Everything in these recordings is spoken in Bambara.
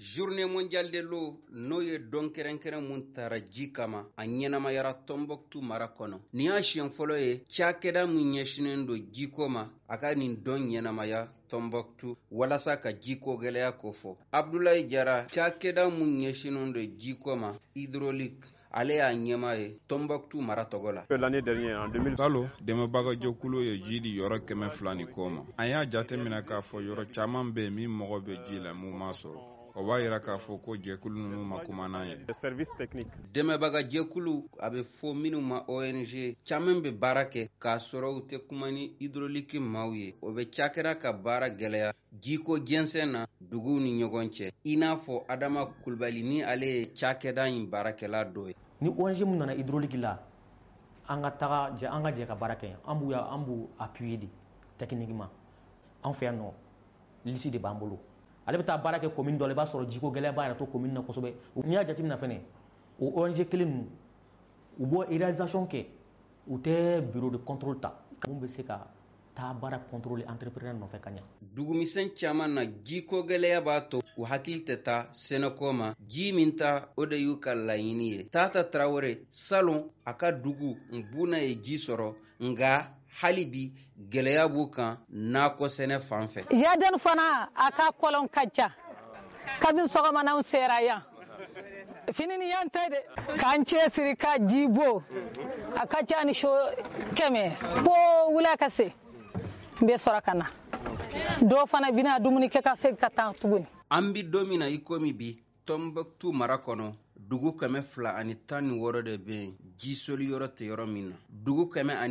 Journée mondiale de l'eau n'o ye don kɛrɛnkɛrɛn mun tara ji kama a ɲɛnamayara Tombouctou mara kɔnɔ. Nin y'a siɲɛ fɔlɔ ye cakɛda mun ɲɛsinen don jiko ma a ka nin don ɲɛnamaya Tombouctou walasa ka jiko gɛlɛya kofɔ. Abdoulaye Diarra cakɛda mun ɲɛsinen don jiko ma hydraulique ale y'a ɲɛma ye Tombouctou mara tɔgɔ la. L'année dernière en 2000 Kalo dɛmɛbaga jɛkulu ye ji di yɔrɔ 200 ni kɔ ma. An y'a jateminɛ k'a fɔ yɔrɔ caman bɛ min mɔgɔ bɛ ji la mun ma sɔrɔ. O b'a yira k'a fɔ ko jɛkulu ninnu ma kuma n'an ye. service technique. Dɛmɛbaga jɛkulu a bɛ fɔ minnu ma ONG caman bɛ baara kɛ k'a sɔrɔ u tɛ kuma ni hydraulique maaw ye. O bɛ cakɛda ka baara gɛlɛya jiko jɛnsɛn na duguw ni ɲɔgɔn cɛ. I n'a fɔ Adama Kulibali ni ale ye cakɛda in baarakɛla dɔ ye. Ni ONG mun nana hydraulique la an ka jɛ ka baara kɛ yan an b'u appuyer de techniquement an fɛ yan nɔ lisi de b'an bolo ale bɛ taa baara kɛ commune dɔ la i b'a sɔrɔ jiko gɛlɛya b'a yɛrɛ to commune na kosɛbɛ n'i y'a jateminɛ fɛnɛ o ONG kelen ninnu u bɔ réalisation kɛ u tɛ bureau de contrôle ta mun bɛ se ka taa baara contrôler entrepreneur nɔfɛ ka ɲa. Dugumisɛn caman na jiko gɛlɛya b'a to u hakili tɛ taa sɛnɛko ma ji min ta o de y'u ka laɲini ye. Tata Traoré salon a ka dugu Nbuna ye ji sɔrɔ nga hali bi gɛlɛya b'u kan nakɔ sɛnɛ fan fɛ. Jardin fana a ka kɔlɔn ka ca kabini sɔgɔmanaw sera yan finini yan tɛ de k'an cɛsiri ka ji bɔ a ka ca ni so 100 fo wula ka se n bɛ sɔrɔ ka na dɔw fana bɛna dumuni kɛ ka se ka taa tuguni. An bi don min na i komi bi Tombouctou mara kɔnɔ dugu 216 de bɛ yen ji soli yɔrɔ tɛ yɔrɔ min na dugu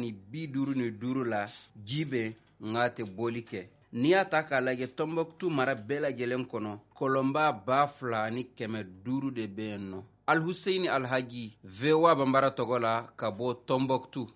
155 la ji bɛ nka tɛ bɔli kɛ. N'i y'a ta k'a lajɛ Tombouctou mara bɛɛ lajɛlen kɔnɔ kɔlɔnba 2500 de bɛ yen nɔ. Al Hussein Alhaji VOA Bambara tɔgɔ la ka bɔ Tombouctou.